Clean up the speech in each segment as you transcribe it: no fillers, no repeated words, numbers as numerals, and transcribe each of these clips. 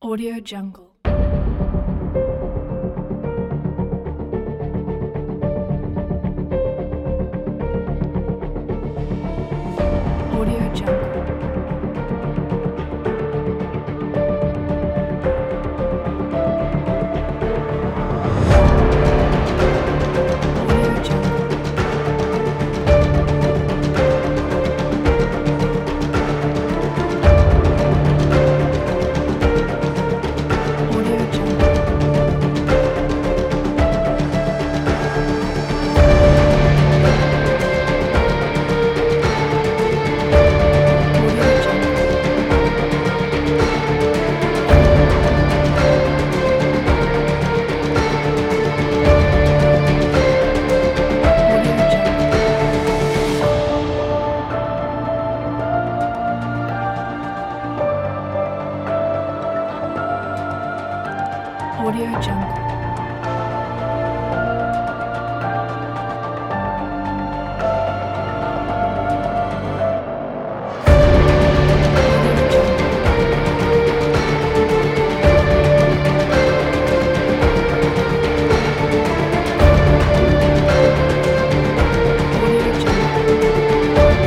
Audio Jungle. Audio Jungle. Audio Jungle. Audio Jungle. Audio Jungle. Audio Jungle. Audio Jungle. Audio Jungle. Audio Jungle.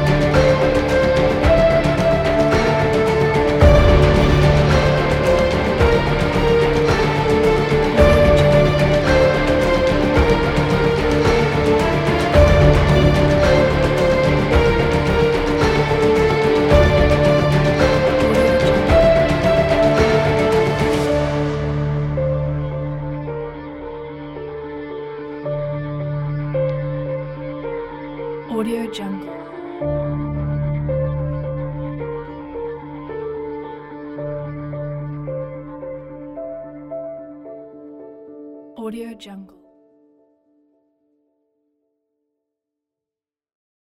Audio Jungle. Audio Jungle. Audio Jungle. Audio Jungle.